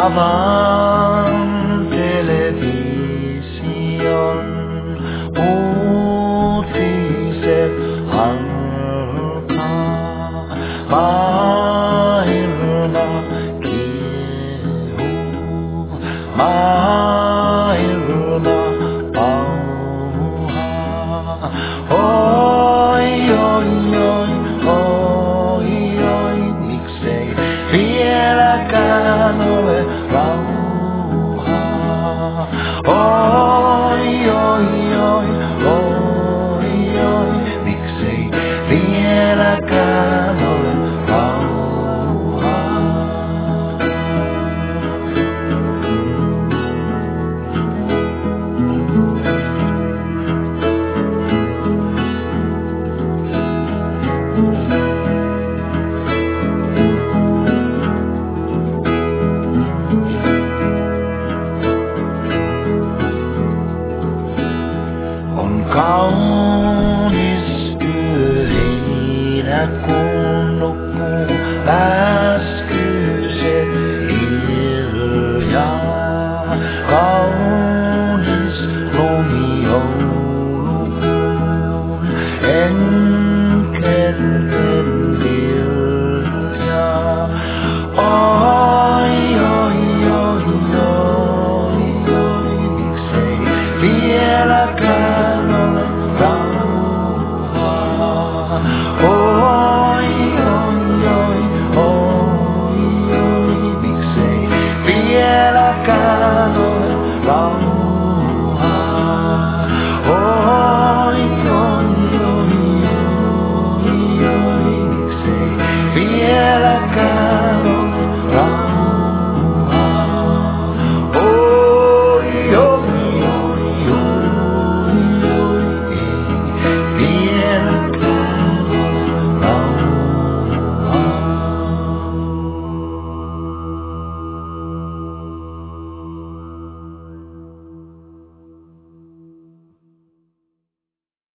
Avaan television, uutiset alkaa. Maailma kiehuu, maailma pauhaa. Oi, oi, oi, oi, oi, miksei vieläkään ole rauhaa. Oi, oi, oi, oi, oi, miksei vieläkään ole rauhaa. On kaunis yö heinäkuun nukkuu läskyiset hiljaa. Kaunis lumijoulukuun enkelten